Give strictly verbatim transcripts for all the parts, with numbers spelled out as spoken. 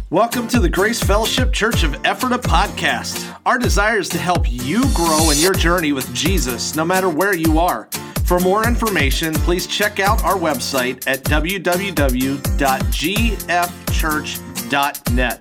Welcome to the Grace Fellowship Church of Ephrata podcast. Our desire is to help you grow in your journey with Jesus, no matter where you are. For more information, please check out our website at w w w dot g f church dot net.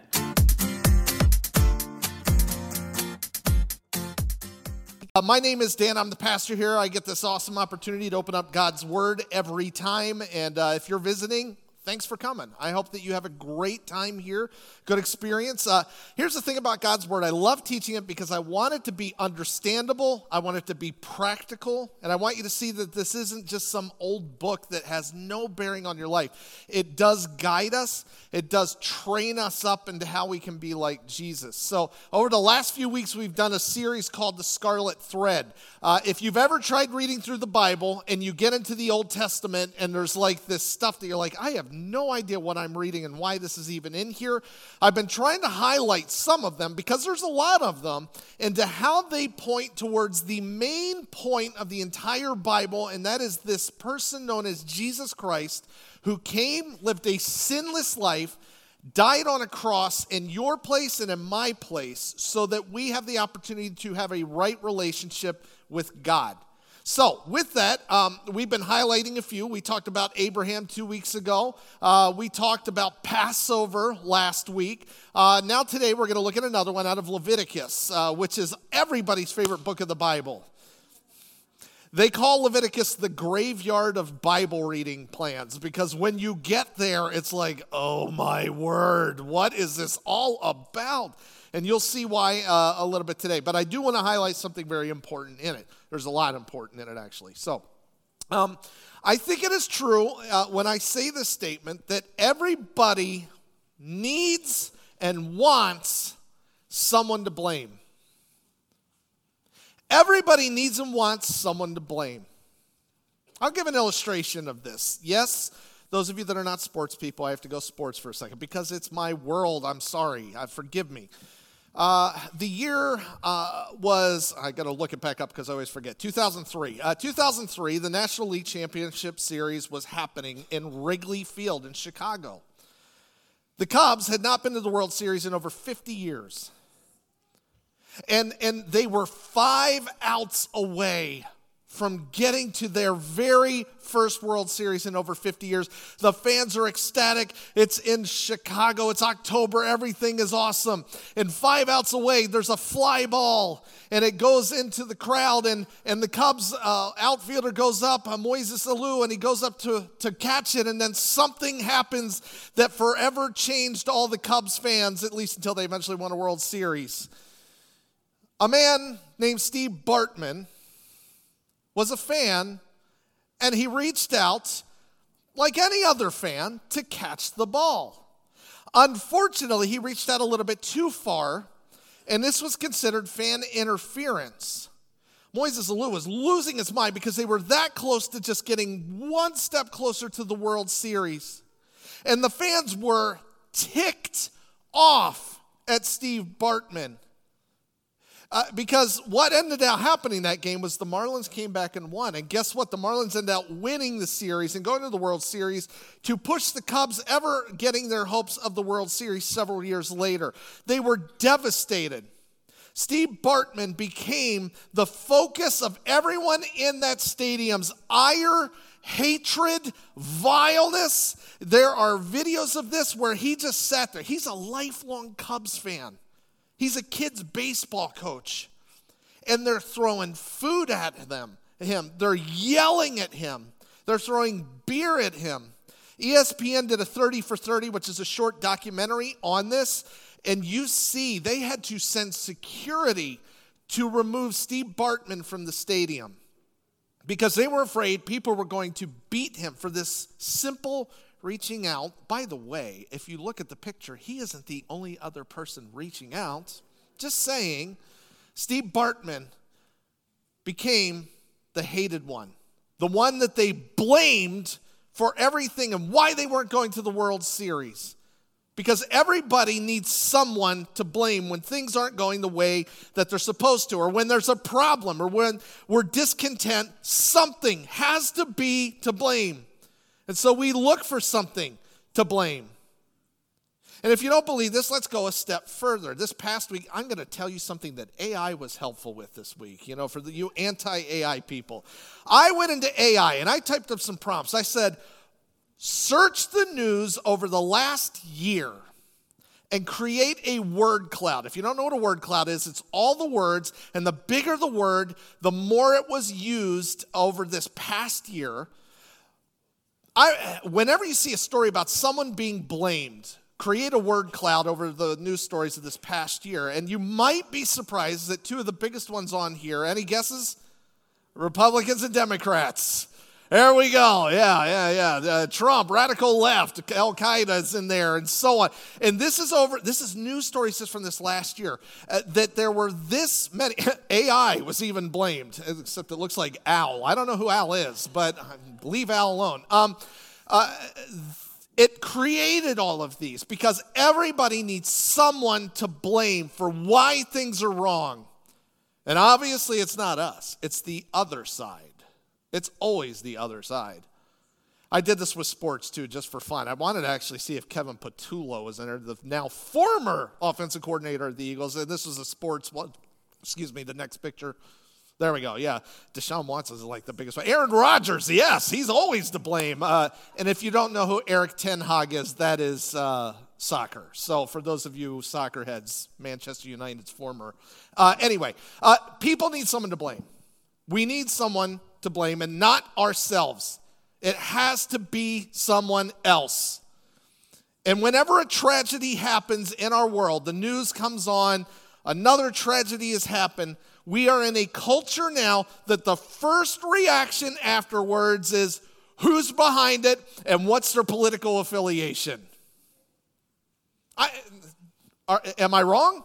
Uh, my name is Dan. I'm the pastor here. I get this awesome opportunity to open up God's Word every time. And uh, if you're visiting, thanks for coming. I hope that you have a great time here, good experience. Uh, here's the thing about God's Word. I love teaching it because I want it to be understandable. I want it to be practical. And I want you to see that this isn't just some old book that has no bearing on your life. It does guide us. It does train us up into how we can be like Jesus. So over the last few weeks, we've done a series called The Scarlet Thread. Uh, if you've ever tried reading through the Bible and you get into the Old Testament and there's like this stuff that you're like, I have no idea what I'm reading and why this is even in here. I've been trying to highlight some of them because there's a lot of them into how they point towards the main point of the entire Bible, and that is this person known as Jesus Christ, who came, lived a sinless life, died on a cross in your place and in my place so that we have the opportunity to have a right relationship with God. So with that, um, we've been highlighting a few. We talked about Abraham two weeks ago. Uh, we talked about Passover last week. Uh, now today we're going to look at another one out of Leviticus, uh, which is everybody's favorite book of the Bible. They call Leviticus the graveyard of Bible reading plans because when you get there, it's like, oh my word, what is this all about? And you'll see why uh, a little bit today. But I do want to highlight something very important in it. There's a lot important in it, actually. So um, I think it is true uh, when I say this statement that everybody needs and wants someone to blame. Everybody needs and wants someone to blame. I'll give an illustration of this. Yes, those of you that are not sports people, I have to go sports for a second because it's my world. I'm sorry. Uh, forgive me. Uh, the year uh, was, I got to look it back up because I always forget, two thousand three. Uh, two thousand three, the National League Championship Series was happening in Wrigley Field in Chicago. The Cubs had not been to the World Series in over fifty years. And, and they were five outs away from getting to their very first World Series in over fifty years. The fans are ecstatic. It's in Chicago. It's October. Everything is awesome. And five outs away, there's a fly ball, and it goes into the crowd, and, and the Cubs uh, outfielder goes up, uh, Moises Alou, and he goes up to, to catch it, and then something happens that forever changed all the Cubs fans, at least until they eventually won a World Series. A man named Steve Bartman was a fan, and he reached out, like any other fan, to catch the ball. Unfortunately, he reached out a little bit too far, and this was considered fan interference. Moises Alou was losing his mind because they were that close to just getting one step closer to the World Series. And the fans were ticked off at Steve Bartman. Uh, because what ended up happening that game was the Marlins came back and won. And guess what? The Marlins ended up winning the series and going to the World Series to push the Cubs ever getting their hopes of the World Series several years later. They were devastated. Steve Bartman became the focus of everyone in that stadium's ire, hatred, vileness. There are videos of this where he just sat there. He's a lifelong Cubs fan. He's a kid's baseball coach, and they're throwing food at them, him. They're yelling at him. They're throwing beer at him. E S P N did a thirty for thirty, which is a short documentary on this, and you see they had to send security to remove Steve Bartman from the stadium because they were afraid people were going to beat him for this simple reaching out. By the way, if you look at the picture, he isn't the only other person reaching out. Just saying, Steve Bartman became the hated one, the one that they blamed for everything and why they weren't going to the World Series. Because everybody needs someone to blame when things aren't going the way that they're supposed to, or when there's a problem, or when we're discontent. Something has to be to blame. And so we look for something to blame. And if you don't believe this, let's go a step further. This past week, I'm going to tell you something that A I was helpful with this week, you know, for the, you anti-A I people. I went into A I and I typed up some prompts. I said, search the news over the last year and create a word cloud. If you don't know what a word cloud is, it's all the words, and the bigger the word, the more it was used over this past year. I, whenever you see a story about someone being blamed, create a word cloud over the news stories of this past year, and you might be surprised that two of the biggest ones on here, any guesses? Republicans and Democrats. There we go. Yeah, yeah, yeah. Uh, Trump, radical left, Al-Qaeda is in there, and so on. And this is over, this is news stories just from this last year, uh, that there were this many, A I was even blamed, except it looks like Al. I don't know who Al is, but leave Al alone. Um, uh, It created all of these because everybody needs someone to blame for why things are wrong. And obviously it's not us, it's the other side. It's always the other side. I did this with sports too, just for fun. I wanted to actually see if Kevin Patullo was in there, the now former offensive coordinator of the Eagles. And this was a sports one. Excuse me, the next picture. There we go, yeah. Deshaun Watson is like the biggest one. Aaron Rodgers, yes, he's always to blame. Uh, and if you don't know who Eric Ten Hag is, that is uh, soccer. So for those of you soccer heads, Manchester United's former. Uh, anyway, uh, people need someone to blame. We need someone to blame and not ourselves. It has to be someone else. And whenever a tragedy happens in our world, the news comes on, another tragedy has happened, we are in a culture now that the first reaction afterwards is who's behind it and what's their political affiliation. I, are, am I wrong?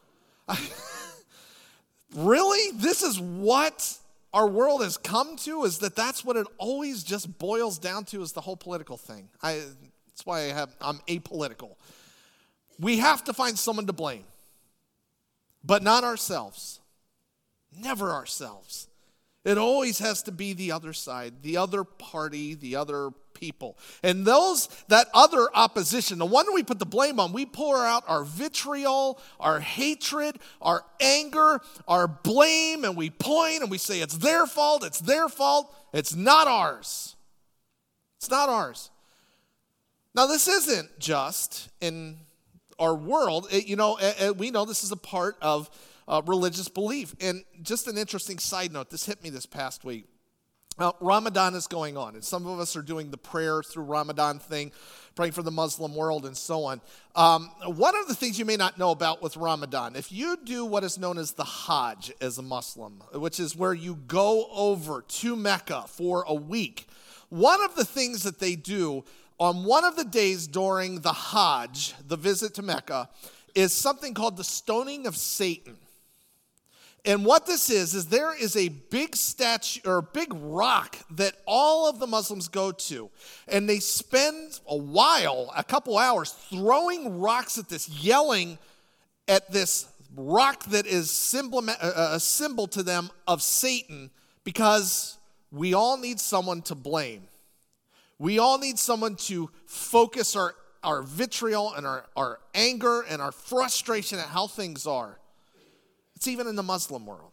Really? This is what our world has come to, is that that's what it always just boils down to, is the whole political thing. I, that's why I have, I'm apolitical. We have to find someone to blame, but not ourselves. Never ourselves. It always has to be the other side, the other party, the other people. And those, that other opposition, the one we put the blame on, we pour out our vitriol, our hatred, our anger, our blame, and we point and we say it's their fault, it's their fault. It's not ours. It's not ours. Now, this isn't just in our world. It, you know, it, it, we know this is a part of Uh, religious belief. And just an interesting side note, this hit me this past week. Now, Ramadan is going on, and some of us are doing the prayer through Ramadan thing, praying for the Muslim world and so on. Um, one of the things you may not know about with Ramadan, if you do what is known as the Hajj as a Muslim, which is where you go over to Mecca for a week, one of the things that they do on one of the days during the Hajj, the visit to Mecca, is something called the stoning of Satan. And what this is, is there is a big statue or a big rock that all of the Muslims go to. And they spend a while, a couple hours, throwing rocks at this, yelling at this rock that is symbol, a symbol to them of Satan, because we all need someone to blame. We all need someone to focus our, our vitriol and our, our anger and our frustration at how things are. It's even in the Muslim world.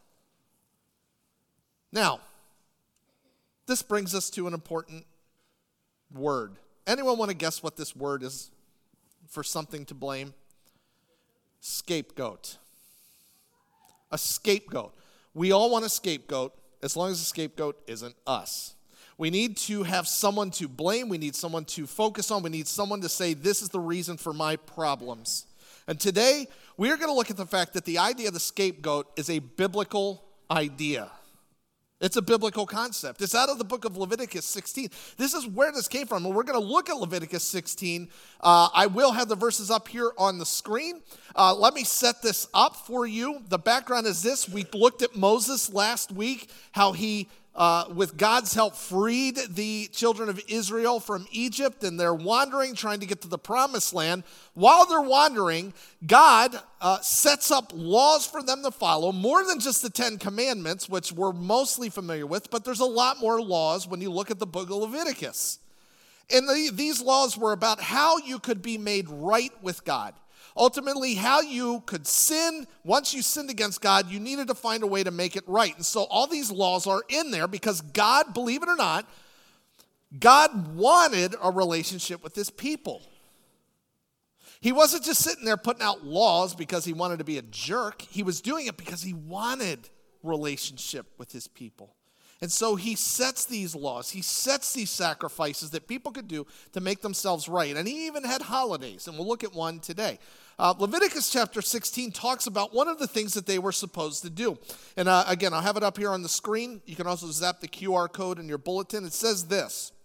Now, this brings us to an important word. Anyone want to guess what this word is for something to blame? Scapegoat. A scapegoat. We all want a scapegoat, as long as the scapegoat isn't us. We need to have someone to blame. We need someone to focus on. We need someone to say, this is the reason for my problems. And today, we are going to look at the fact that the idea of the scapegoat is a biblical idea. It's a biblical concept. It's out of the book of Leviticus sixteen. This is where this came from, and we're going to look at Leviticus sixteen. Uh, I will have the verses up here on the screen. Uh, let me set this up for you. The background is this. We looked at Moses last week, how he Uh, with God's help, freed the children of Israel from Egypt, and they're wandering, trying to get to the promised land. While they're wandering, God uh, sets up laws for them to follow, more than just the Ten Commandments, which we're mostly familiar with, but there's a lot more laws when you look at the book of Leviticus. And the, these laws were about how you could be made right with God. Ultimately, how you could sin. Once you sinned against God, you needed to find a way to make it right. And so all these laws are in there because God, believe it or not, God wanted a relationship with his people. He wasn't just sitting there putting out laws because he wanted to be a jerk. He was doing it because he wanted relationship with his people. And so he sets these laws. He sets these sacrifices that people could do to make themselves right. And he even had holidays, and we'll look at one today. Uh, Leviticus chapter sixteen talks about one of the things that they were supposed to do. And uh, again, I'll have it up here on the screen. You can also zap the Q R code in your bulletin. It says this: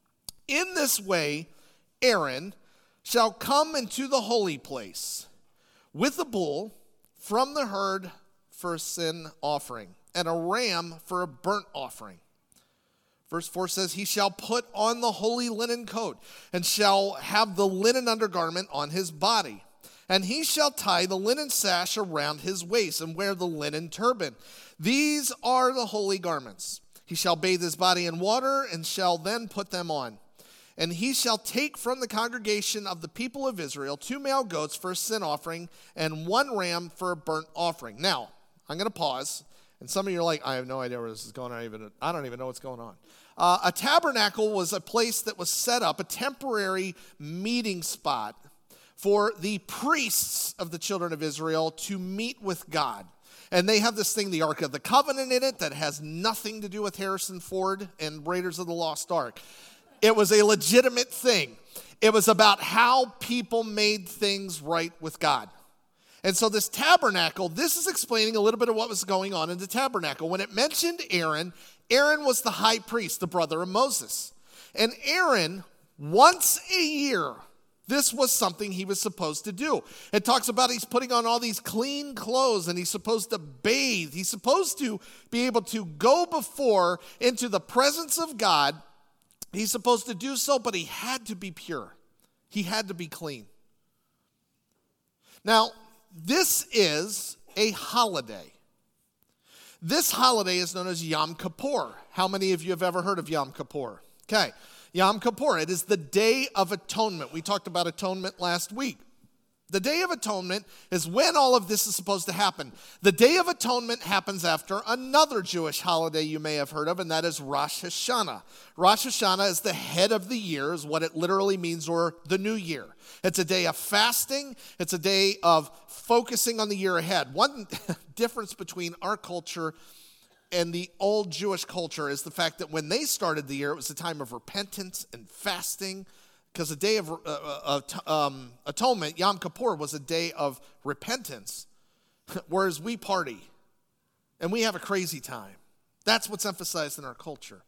"In this way, Aaron shall come into the holy place with a bull from the herd for a sin offering, and a ram for a burnt offering." Verse four says, "He shall put on the holy linen coat, and shall have the linen undergarment on his body. And he shall tie the linen sash around his waist, and wear the linen turban. These are the holy garments. He shall bathe his body in water, and shall then put them on. And he shall take from the congregation of the people of Israel two male goats for a sin offering, and one ram for a burnt offering." Now, I'm going to pause. And some of you are like, I have no idea where this is going. I, even, I don't even know what's going on. Uh, a tabernacle was a place that was set up, a temporary meeting spot for the priests of the children of Israel to meet with God. And they have this thing, the Ark of the Covenant, in it that has nothing to do with Harrison Ford and Raiders of the Lost Ark. It was a legitimate thing. It was about how people made things right with God. And so this tabernacle, this is explaining a little bit of what was going on in the tabernacle. When it mentioned Aaron, Aaron was the high priest, the brother of Moses. And Aaron, once a year, this was something he was supposed to do. It talks about he's putting on all these clean clothes and he's supposed to bathe. He's supposed to be able to go before into the presence of God. He's supposed to do so, but he had to be pure. He had to be clean. Now, this is a holiday. This holiday is known as Yom Kippur. How many of you have ever heard of Yom Kippur? Okay, Yom Kippur. It is the Day of Atonement. We talked about atonement last week. The Day of Atonement is when all of this is supposed to happen. The Day of Atonement happens after another Jewish holiday you may have heard of, and that is Rosh Hashanah. Rosh Hashanah is the head of the year, is what it literally means, or the new year. It's a day of fasting. It's a day of focusing on the year ahead. One difference between our culture and the old Jewish culture is the fact that when they started the year, it was a time of repentance and fasting. Because the Day of uh, uh, um, Atonement, Yom Kippur, was a day of repentance, whereas we party, and we have a crazy time. That's what's emphasized in our culture.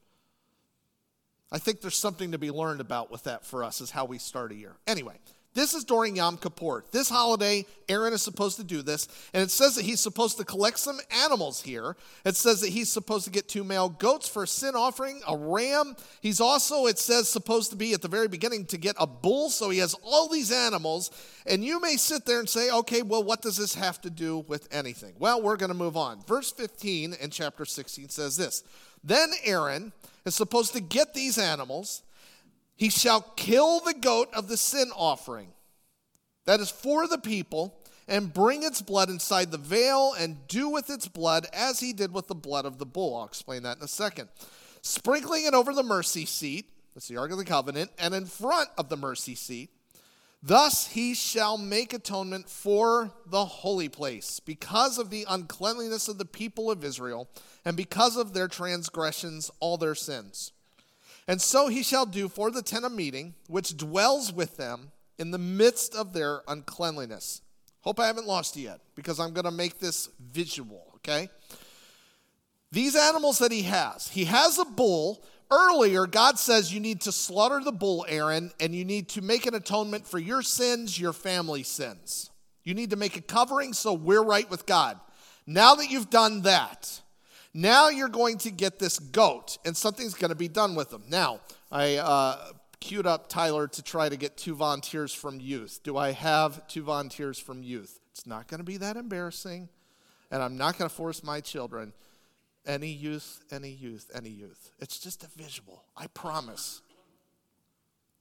I think there's something to be learned about with that for us, is how we start a year. Anyway, this is during Yom Kippur. This holiday, Aaron is supposed to do this, and it says that he's supposed to collect some animals here. It says that he's supposed to get two male goats for a sin offering, a ram. He's also, it says, supposed to be at the very beginning to get a bull, so he has all these animals, and you may sit there and say, okay, well, what does this have to do with anything? Well, we're going to move on. Verse fifteen in chapter sixteen says this: "Then Aaron is supposed to get these animals. He shall kill the goat of the sin offering, that is for the people, and bring its blood inside the veil, and do with its blood as he did with the blood of the bull." I'll explain that in a second. "Sprinkling it over the mercy seat," that's the Ark of the Covenant, "and in front of the mercy seat. Thus he shall make atonement for the holy place, because of the uncleanliness of the people of Israel, and because of their transgressions, all their sins. And so he shall do for the tent of meeting, which dwells with them in the midst of their uncleanliness." Hope I haven't lost you yet, because I'm going to make this visual, okay? These animals that he has, he has a bull. Earlier, God says you need to slaughter the bull, Aaron, and you need to make an atonement for your sins, your family's sins. You need to make a covering so we're right with God. Now that you've done that, now you're going to get this goat, and something's going to be done with them. Now, I uh, queued up Tyler to try to get two volunteers from youth. Do I have two volunteers from youth? It's not going to be that embarrassing, and I'm not going to force my children. Any youth, any youth, any youth. It's just a visual, I promise.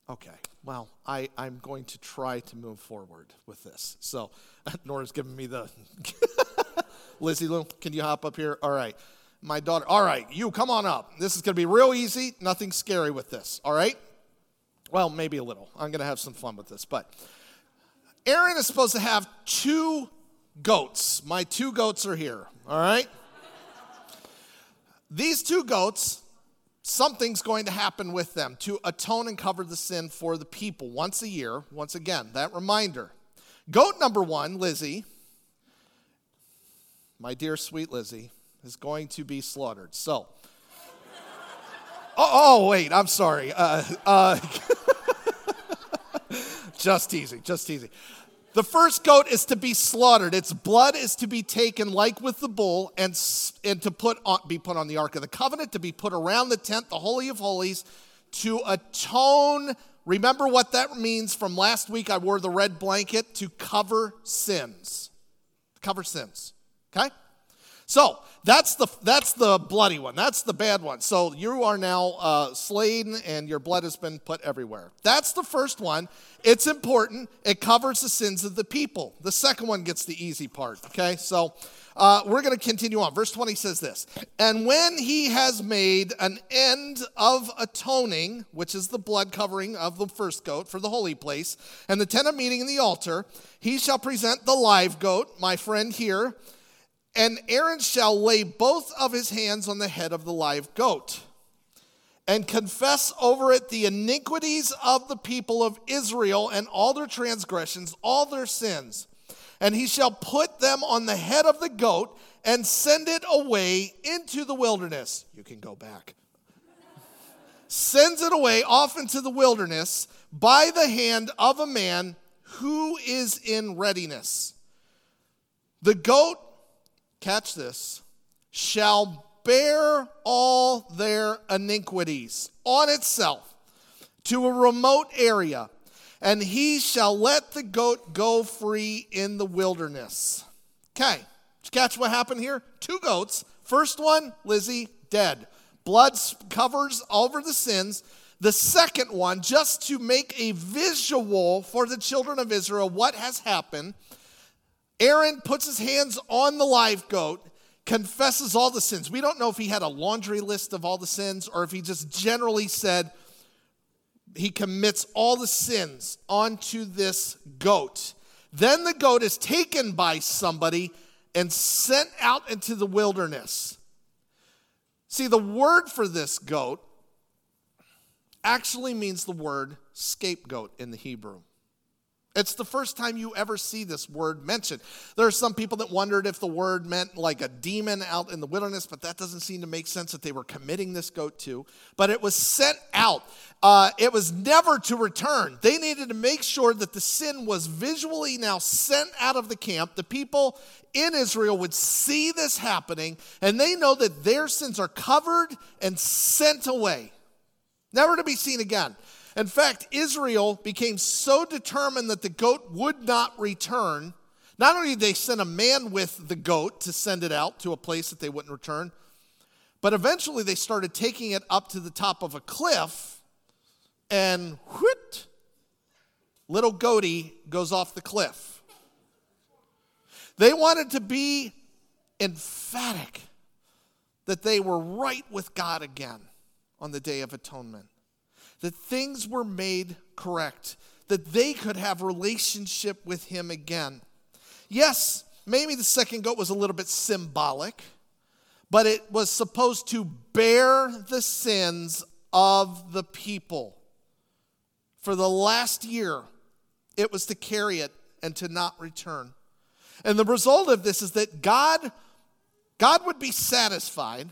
Okay, well, I, I'm going to try to move forward with this. So, Nora's giving me the, Lizzie Lou, can you hop up here? All right, my daughter, all right, you come on up. This is going to be real easy, nothing scary with this, all right? Well, maybe a little. I'm going to have some fun with this, but Aaron is supposed to have two goats. My two goats are here, all right? These two goats, something's going to happen with them to atone and cover the sin for the people once a year. Once again, that reminder. Goat number one, Lizzie, my dear sweet Lizzie, is going to be slaughtered. So, oh, oh wait, I'm sorry. Uh, uh, just teasing, just teasing. The first goat is to be slaughtered. Its blood is to be taken like with the bull and, and to put on, be put on the Ark of the Covenant, to be put around the tent, the Holy of Holies, to atone. Remember what that means from last week? I wore the red blanket, to cover sins. Cover sins, okay? So that's the that's the bloody one. That's the bad one. So you are now uh, slain and your blood has been put everywhere. That's the first one. It's important. It covers the sins of the people. The second one gets the easy part, okay? So uh, we're going to continue on. Verse twenty says this, and when he has made an end of atoning, which is the blood covering of the first goat for the holy place, and the tent of meeting and the altar, he shall present the live goat, my friend here, and Aaron shall lay both of his hands on the head of the live goat and confess over it the iniquities of the people of Israel and all their transgressions, all their sins. And he shall put them on the head of the goat and send it away into the wilderness. You can go back. Sends it away off into the wilderness by the hand of a man who is in readiness. The goat, catch this, shall bear all their iniquities on itself to a remote area, and he shall let the goat go free in the wilderness. Okay, did you catch what happened here? Two goats. First one, Lizzie, dead. Blood covers over the sins. The second one, just to make a visual for the children of Israel what has happened, Aaron puts his hands on the live goat, confesses all the sins. We don't know if he had a laundry list of all the sins or if he just generally said he commits all the sins onto this goat. Then the goat is taken by somebody and sent out into the wilderness. See, the word for this goat actually means the word scapegoat in the Hebrew. It's the first time you ever see this word mentioned. There are some people that wondered if the word meant like a demon out in the wilderness, but that doesn't seem to make sense that they were committing this goat to. But it was sent out. Uh, it was never to return. They needed to make sure that the sin was visually now sent out of the camp. The people in Israel would see this happening, and they know that their sins are covered and sent away, never to be seen again. In fact, Israel became so determined that the goat would not return. Not only did they send a man with the goat to send it out to a place that they wouldn't return, but eventually they started taking it up to the top of a cliff, and whoot, little goatie goes off the cliff. They wanted to be emphatic that they were right with God again on the Day of Atonement. That things were made correct, that they could have relationship with him again. Yes, maybe the second goat was a little bit symbolic, but it was supposed to bear the sins of the people. For the last year, it was to carry it and to not return. And the result of this is that God, God would be satisfied,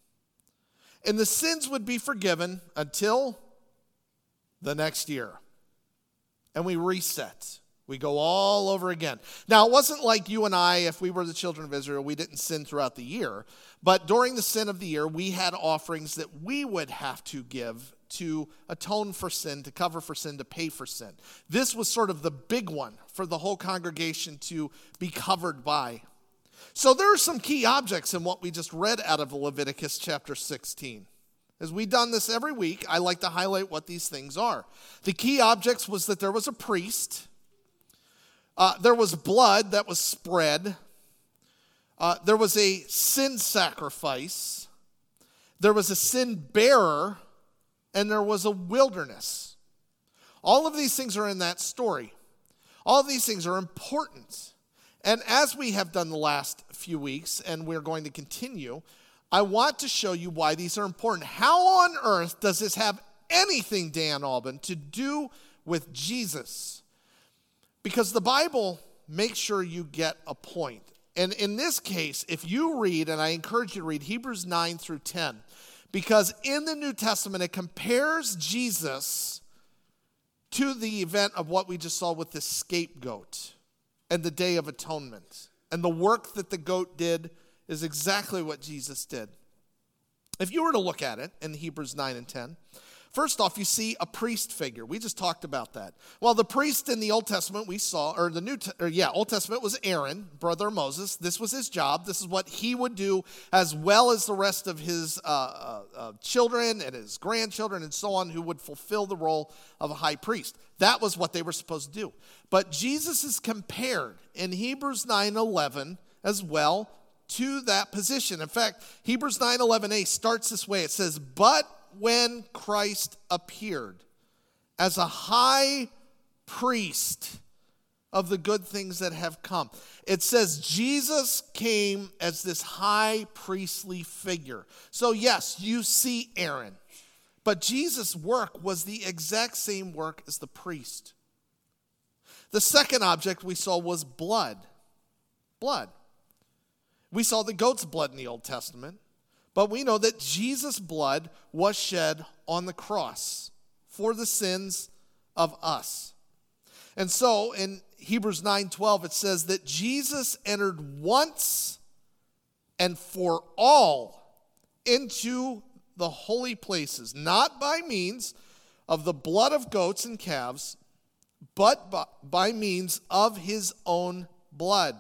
and the sins would be forgiven until the next year. And we reset. We go all over again. Now, it wasn't like you and I, if we were the children of Israel, we didn't sin throughout the year. But during the sin of the year, we had offerings that we would have to give to atone for sin, to cover for sin, to pay for sin. This was sort of the big one for the whole congregation to be covered by. So there are some key objects in what we just read out of Leviticus chapter sixteen. As we've done this every week, I like to highlight what these things are. The key objects was that there was a priest. Uh, there was blood that was spread. Uh, there was a sin sacrifice. There was a sin bearer. And there was a wilderness. All of these things are in that story. All of these things are important. And as we have done the last few weeks, and we're going to continue, I want to show you why these are important. How on earth does this have anything, Dan Albin, to do with Jesus? Because the Bible makes sure you get a point. And in this case, if you read, and I encourage you to read Hebrews nine through ten, because in the New Testament, it compares Jesus to the event of what we just saw with the scapegoat and the Day of Atonement. And the work that the goat did is exactly what Jesus did. If you were to look at it in Hebrews nine and ten, first off, you see a priest figure. We just talked about that. Well, the priest in the Old Testament we saw, or the New, or yeah, Old Testament was Aaron, brother of Moses. This was his job. This is what he would do, as well as the rest of his uh, uh, uh, children and his grandchildren and so on, who would fulfill the role of a high priest. That was what they were supposed to do. But Jesus is compared in Hebrews nine eleven as well to that position. In fact, Hebrews nine eleven a starts this way. It says, "But when Christ appeared as a high priest of the good things that have come." It says Jesus came as this high priestly figure. So yes, you see Aaron, but Jesus' work was the exact same work as the priest. The second object we saw was blood. Blood. We saw the goat's blood in the Old Testament, but we know that Jesus' blood was shed on the cross for the sins of us. And so in Hebrews nine twelve, it says that Jesus entered once and for all into the holy places, not by means of the blood of goats and calves, but by, by means of his own blood.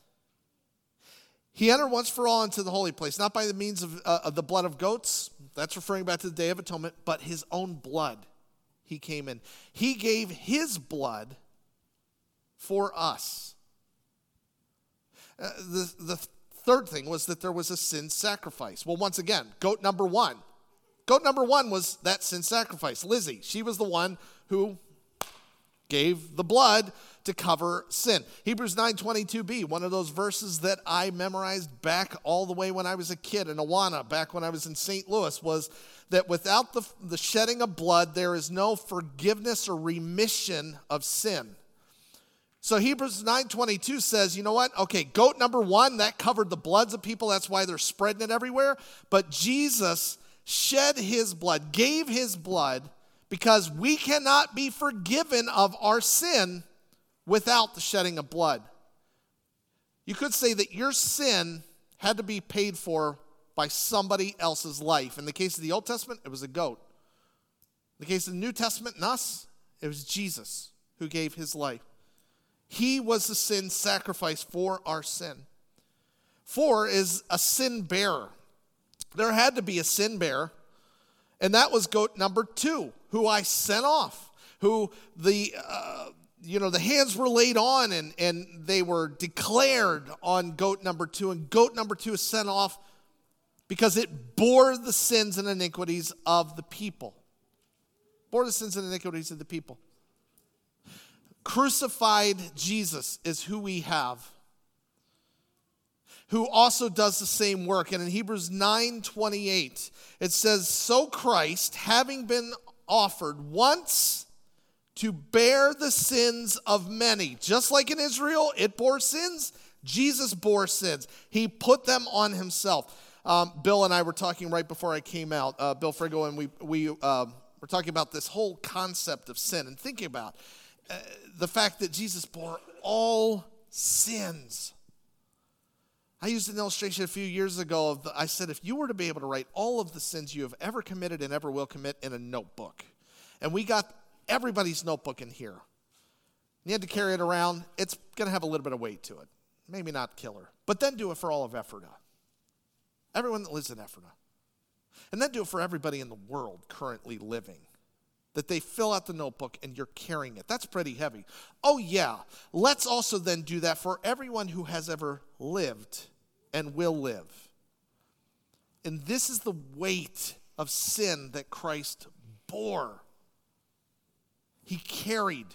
He entered once for all into the holy place, not by the means of, uh, of the blood of goats. That's referring back to the Day of Atonement, but his own blood. He came in. He gave his blood for us. Uh, the, the third thing was that there was a sin sacrifice. Well, once again, goat number one. Goat number one was that sin sacrifice. Lizzie, she was the one who gave the blood to cover sin. Hebrews nine twenty-two b, one of those verses that I memorized back all the way when I was a kid in Awana, back when I was in Saint Louis, was that without the, the shedding of blood, there is no forgiveness or remission of sin. So Hebrews nine twenty-two says, you know what? Okay, goat number one, that covered the bloods of people. That's why they're spreading it everywhere. But Jesus shed his blood, gave his blood, because we cannot be forgiven of our sin without the shedding of blood. You could say that your sin had to be paid for by somebody else's life. In the case of the Old Testament, it was a goat. In the case of the New Testament and us, it was Jesus who gave his life. He was the sin sacrifice for our sin. Four is a sin bearer. There had to be a sin bearer, and that was goat number two, who I sent off, who the uh, you know the hands were laid on, and and they were declared on goat number two, and goat number two is sent off because it bore the sins and iniquities of the people. Bore the sins and iniquities of the people. Crucified Jesus is who we have, who also does the same work. And in Hebrews nine twenty-eight, it says, "So Christ, having been offered once to bear the sins of many," just like in Israel, it bore sins, Jesus bore sins. He put them on himself. Um, Bill and I were talking right before I came out, uh, Bill Frigo, and we, we uh, were talking about this whole concept of sin and thinking about uh, the fact that Jesus bore all sins. I used an illustration a few years ago of, the, I said, if you were to be able to write all of the sins you have ever committed and ever will commit in a notebook, and we got everybody's notebook in here, you had to carry it around, it's going to have a little bit of weight to it. Maybe not killer, but then do it for all of Ephrata. Everyone that lives in Ephrata. And then do it for everybody in the world currently living. That they fill out the notebook and you're carrying it. That's pretty heavy. Oh yeah, let's also then do that for everyone who has ever lived and will live. And this is the weight of sin that Christ bore. He carried.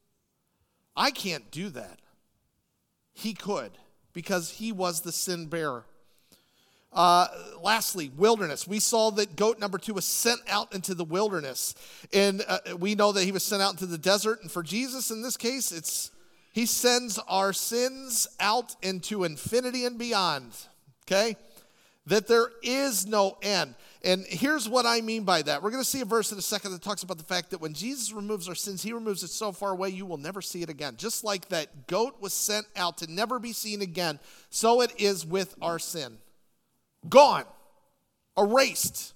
I can't do that. He could, because he was the sin bearer. Uh, lastly, wilderness. We saw that goat number two was sent out into the wilderness. And uh, we know that he was sent out into the desert. And for Jesus, in this case, it's he sends our sins out into infinity and beyond. Okay? That there is no end. And here's what I mean by that. We're going to see a verse in a second that talks about the fact that when Jesus removes our sins, he removes it so far away you will never see it again. Just like that goat was sent out to never be seen again, so it is with our sin. Gone. Erased.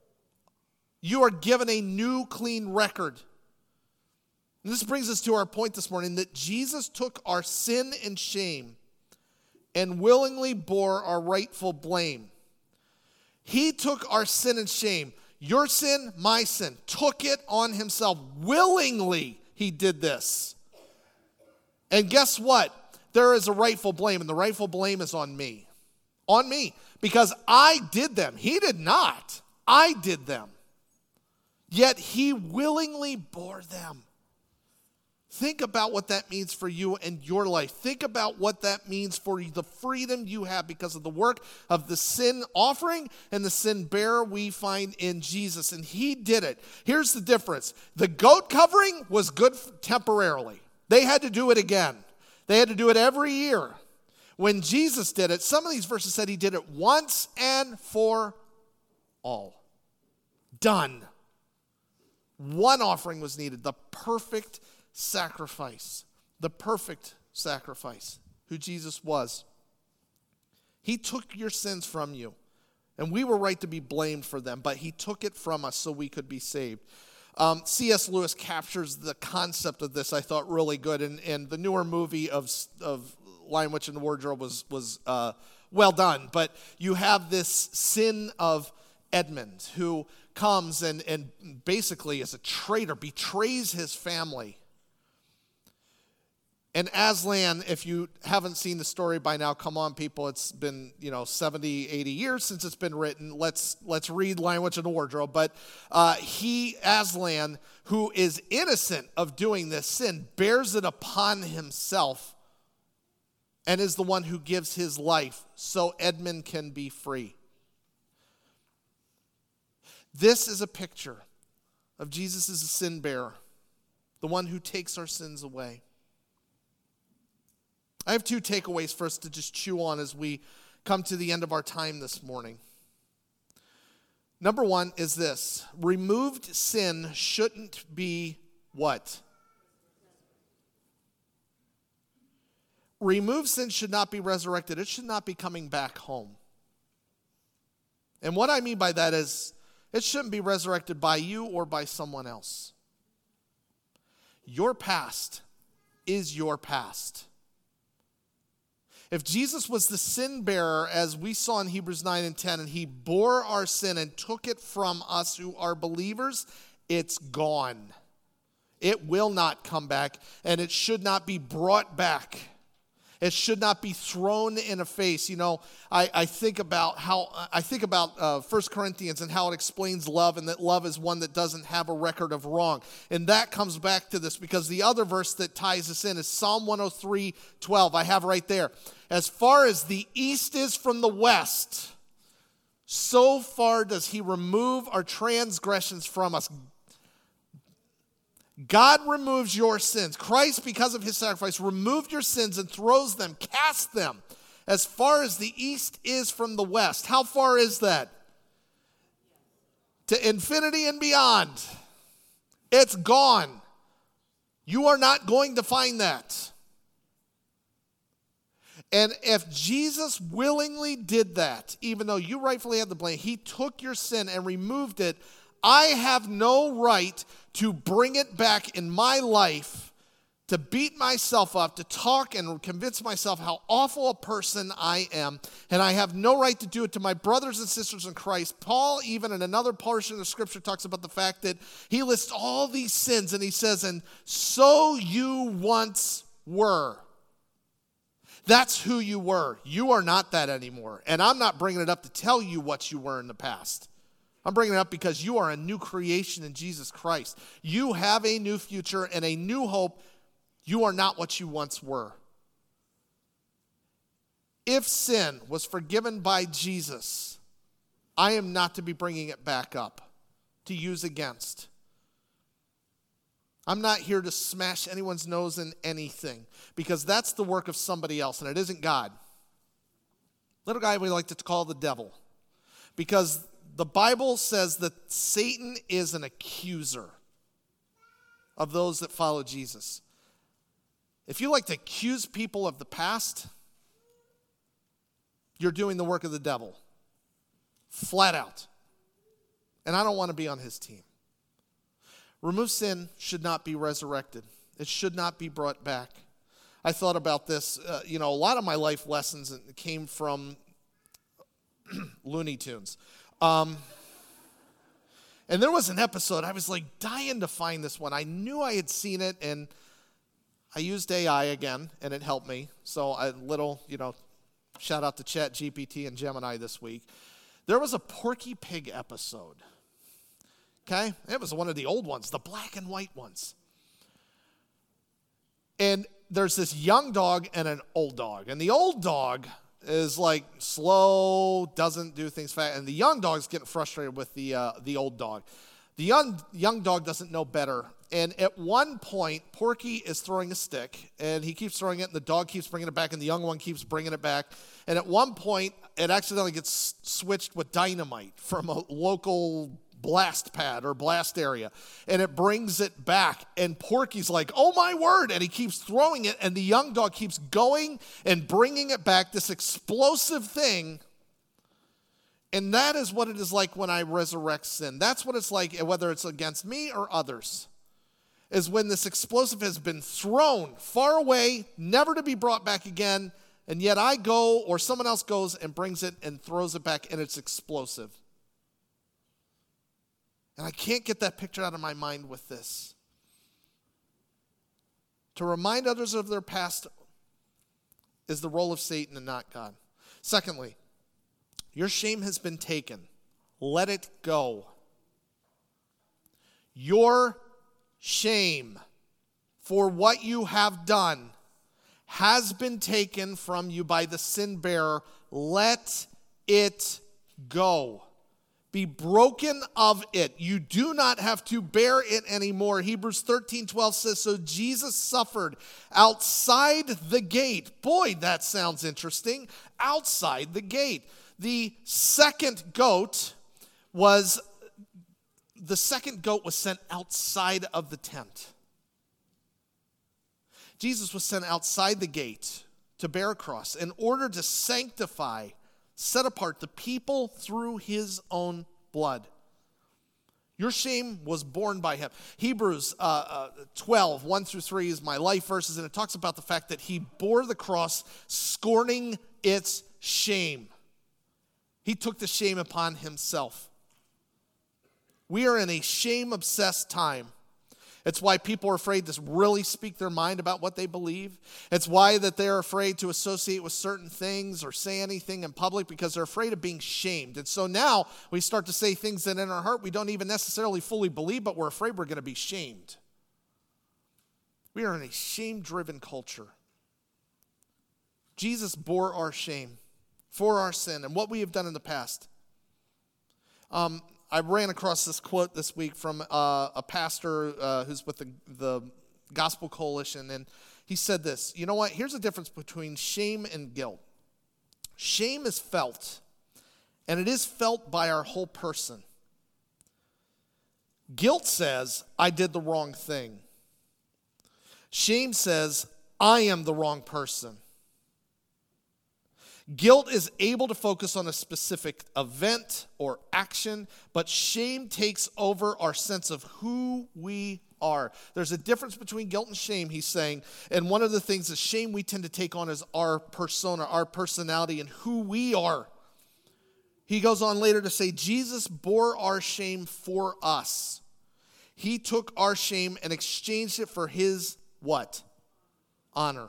You are given a new clean record. And this brings us to our point this morning, that Jesus took our sin and shame and willingly bore our rightful blame. He took our sin and shame, your sin, my sin, took it on himself. Willingly, he did this. And guess what? There is a rightful blame, and the rightful blame is on me. On me. Because I did them. He did not. I did them. Yet he willingly bore them. Think about what that means for you and your life. Think about what that means for the freedom you have because of the work of the sin offering and the sin bearer we find in Jesus. And he did it. Here's the difference. The goat covering was good temporarily. They had to do it again. They had to do it every year. When Jesus did it, some of these verses said he did it once and for all. Done. One offering was needed, the perfect sacrifice. The perfect sacrifice, who Jesus was. He took your sins from you, and we were right to be blamed for them, but he took it from us so we could be saved. Um, C S Lewis captures the concept of this, I thought, really good, and, and the newer movie of, of Lion, Witch, and the Wardrobe was, was uh, well done, but you have this sin of Edmund, who comes and, and basically is a traitor, betrays his family. And Aslan, if you haven't seen the story by now, come on, people, it's been, you know, seventy, eighty years since it's been written. Let's let's read Lion, Witch, and the Wardrobe. But uh, he, Aslan, who is innocent of doing this sin, bears it upon himself and is the one who gives his life so Edmund can be free. This is a picture of Jesus as a sin bearer, the one who takes our sins away. I have two takeaways for us to just chew on as we come to the end of our time this morning. Number one is this: removed sin shouldn't be what? Removed sin should not be resurrected. It should not be coming back home. And what I mean by that is, it shouldn't be resurrected by you or by someone else. Your past is your past. If Jesus was the sin bearer, as we saw in Hebrews nine and ten, and he bore our sin and took it from us who are believers, it's gone. It will not come back, and it should not be brought back. It should not be thrown in a face. You know, I, I think about how I think about uh, First Corinthians and how it explains love, and that love is one that doesn't have a record of wrong. And that comes back to this because the other verse that ties us in is Psalm one oh three, twelve. I have right there. As far as the east is from the west, so far does he remove our transgressions from us. God removes your sins. Christ, because of his sacrifice, removed your sins and throws them, casts them as far as the east is from the west. How far is that? To infinity and beyond. It's gone. You are not going to find that. And if Jesus willingly did that, even though you rightfully had the blame, he took your sin and removed it, I have no right to bring it back in my life to beat myself up, to talk and convince myself how awful a person I am, and I have no right to do it to my brothers and sisters in Christ. Paul, even in another portion of Scripture, talks about the fact that he lists all these sins, and he says, and so you once were. That's who you were. You are not that anymore. And I'm not bringing it up to tell you what you were in the past. I'm bringing it up because you are a new creation in Jesus Christ. You have a new future and a new hope. You are not what you once were. If sin was forgiven by Jesus, I am not to be bringing it back up, to use against. I'm not here to smash anyone's nose in anything, because that's the work of somebody else, and it isn't God. Little guy we like to call the devil, because the Bible says that Satan is an accuser of those that follow Jesus. If you like to accuse people of the past, you're doing the work of the devil. Flat out. And I don't want to be on his team. Remove sin should not be resurrected. It should not be brought back. I thought about this. Uh, you know, a lot of my life lessons came from Looney Tunes. Um, and there was an episode, I was like dying to find this one. I knew I had seen it, and I used A I again, and it helped me. So a little, you know, shout out to Chat G P T and Gemini this week. There was a Porky Pig episode. Okay? It was one of the old ones, the black and white ones. And there's this young dog and an old dog. And the old dog is like slow, doesn't do things fast. And the young dog's getting frustrated with the uh, the old dog. The young, young dog doesn't know better. And at one point, Porky is throwing a stick, and he keeps throwing it, and the dog keeps bringing it back, and the young one keeps bringing it back. And at one point, it accidentally gets switched with dynamite from a local blast pad or blast area, and it brings it back, and Porky's like, oh my word, and he keeps throwing it, and the young dog keeps going and bringing it back, this explosive thing. And that is what it is like when I resurrect sin. That's what it's like, whether it's against me or others, is when this explosive has been thrown far away, never to be brought back again, and yet I go, or someone else goes and brings it and throws it back, and it's explosive. And I can't get that picture out of my mind with this. To remind others of their past is the role of Satan and not God. Secondly, your shame has been taken. Let it go. Your shame for what you have done has been taken from you by the sin bearer. Let it go. Be broken of it. You do not have to bear it anymore. Hebrews thirteen twelve says, so Jesus suffered outside the gate. Boy, that sounds interesting. Outside the gate. The second goat was, the second goat was sent outside of the tent. Jesus was sent outside the gate to bear a cross in order to sanctify, set apart the people through his own blood. Your shame was borne by him. Hebrews uh, uh, twelve, one through three is my life verses, and it talks about the fact that he bore the cross, scorning its shame. He took the shame upon himself. We are in a shame-obsessed time. It's why people are afraid to really speak their mind about what they believe. It's why that they're afraid to associate with certain things or say anything in public, because they're afraid of being shamed. And so now we start to say things that in our heart we don't even necessarily fully believe, but we're afraid we're going to be shamed. We are in a shame-driven culture. Jesus bore our shame for our sin and what we have done in the past. Um, I ran across this quote this week from uh, a pastor uh, who's with the, the Gospel Coalition, and he said this, you know what, here's the difference between shame and guilt. Shame is felt, and it is felt by our whole person. Guilt says, I did the wrong thing. Shame says, I am the wrong person. Guilt is able to focus on a specific event or action, but shame takes over our sense of who we are. There's a difference between guilt and shame, he's saying, and one of the things that shame we tend to take on is our persona, our personality, and who we are. He goes on later to say, Jesus bore our shame for us. He took our shame and exchanged it for his what? Honor.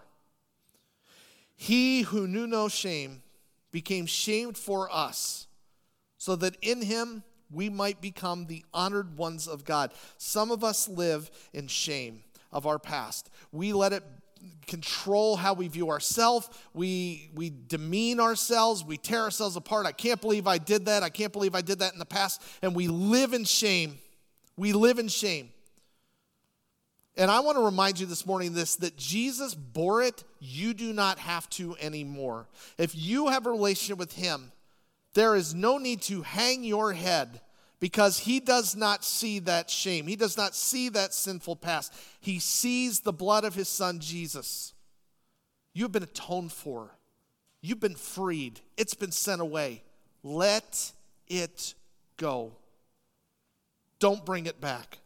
He who knew no shame became shamed for us, so that in him we might become the honored ones of God. Some of us live in shame of our past. We let it control how we view ourselves. We, we demean ourselves. We tear ourselves apart. I can't believe I did that. I can't believe I did that in the past. And we live in shame. We live in shame. And I want to remind you this morning this, that Jesus bore it. You do not have to anymore. If you have a relationship with him, there is no need to hang your head, because he does not see that shame. He does not see that sinful past. He sees the blood of his son, Jesus. You've been atoned for. You've been freed. It's been sent away. Let it go. Don't bring it back.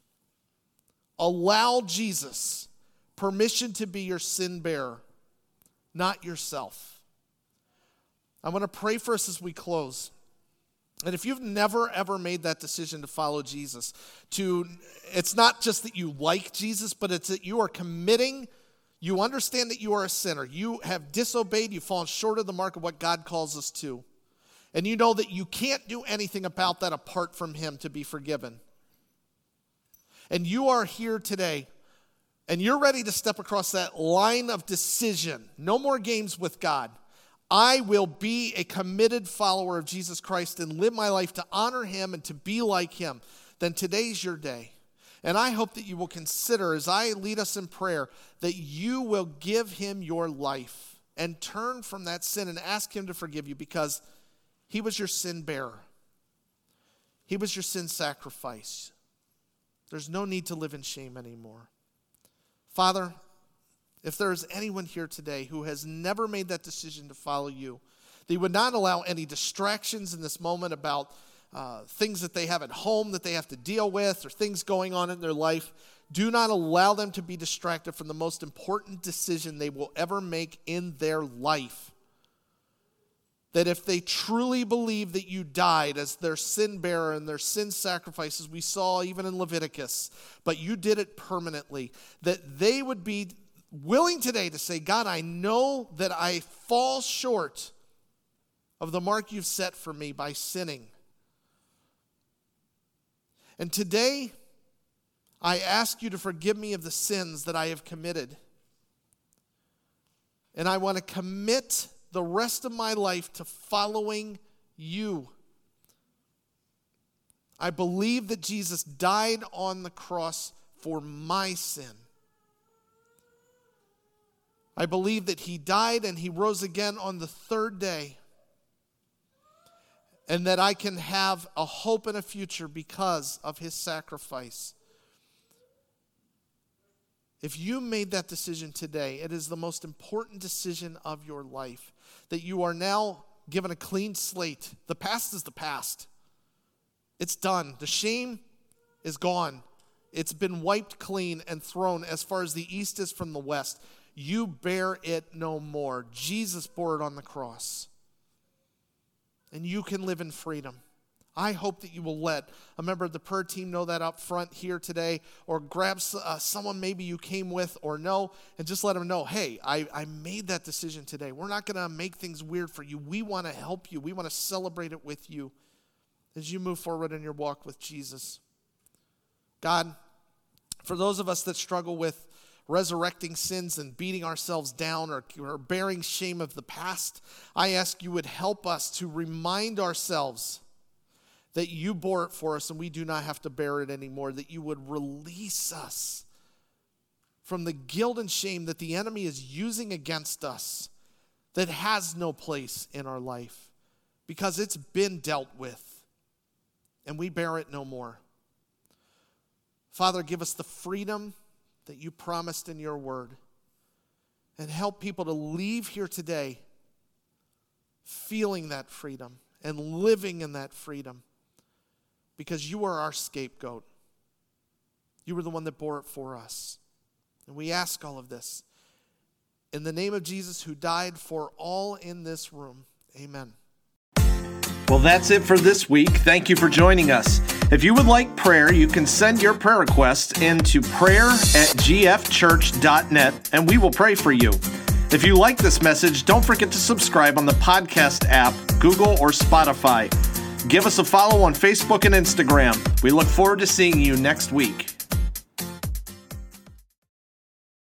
Allow Jesus permission to be your sin bearer, not yourself. I want to pray for us as we close. And if you've never, ever made that decision to follow Jesus, to it's not just that you like Jesus, but it's that you are committing, you understand that you are a sinner. You have disobeyed, you've fallen short of the mark of what God calls us to. And you know that you can't do anything about that apart from him to be forgiven. And you are here today, and you're ready to step across that line of decision. No more games with God. I will be a committed follower of Jesus Christ and live my life to honor him and to be like him. Then today's your day. And I hope that you will consider, as I lead us in prayer, that you will give him your life and turn from that sin and ask him to forgive you, because he was your sin bearer. He was your sin sacrifice. There's no need to live in shame anymore. Father, if there is anyone here today who has never made that decision to follow you, they would not allow any distractions in this moment about uh, things that they have at home that they have to deal with, or things going on in their life. Do not allow them to be distracted from the most important decision they will ever make in their life. That if they truly believe that you died as their sin bearer and their sin sacrifices, we saw even in Leviticus, but you did it permanently, that they would be willing today to say, God, I know that I fall short of the mark you've set for me by sinning. And today, I ask you to forgive me of the sins that I have committed. And I want to commit the rest of my life to following you. I believe that Jesus died on the cross for my sin. I believe that he died and he rose again on the third day, and that I can have a hope and a future because of his sacrifice. If you made that decision today, it is the most important decision of your life, that you are now given a clean slate. The past is the past. It's done. The shame is gone. It's been wiped clean and thrown as far as the east is from the west. You bear it no more. Jesus bore it on the cross. And you can live in freedom. I hope that you will let a member of the prayer team know that up front here today, or grab uh, someone maybe you came with or know, and just let them know, hey, I, I made that decision today. We're not going to make things weird for you. We want to help you. We want to celebrate it with you as you move forward in your walk with Jesus. God, for those of us that struggle with resurrecting sins and beating ourselves down, or, or bearing shame of the past, I ask you would help us to remind ourselves that you bore it for us and we do not have to bear it anymore, that you would release us from the guilt and shame that the enemy is using against us, that has no place in our life, because it's been dealt with and we bear it no more. Father, give us the freedom that you promised in your word, and help people to leave here today feeling that freedom and living in that freedom because you are our scapegoat. You were the one that bore it for us. And we ask all of this in the name of Jesus, who died for all in this room. Amen. Well, that's it for this week. Thank you for joining us. If you would like prayer, you can send your prayer request into prayer at g f church dot net, and we will pray for you. If you like this message, don't forget to subscribe on the podcast app, Google or Spotify. Give us a follow on Facebook and Instagram. We look forward to seeing you next week.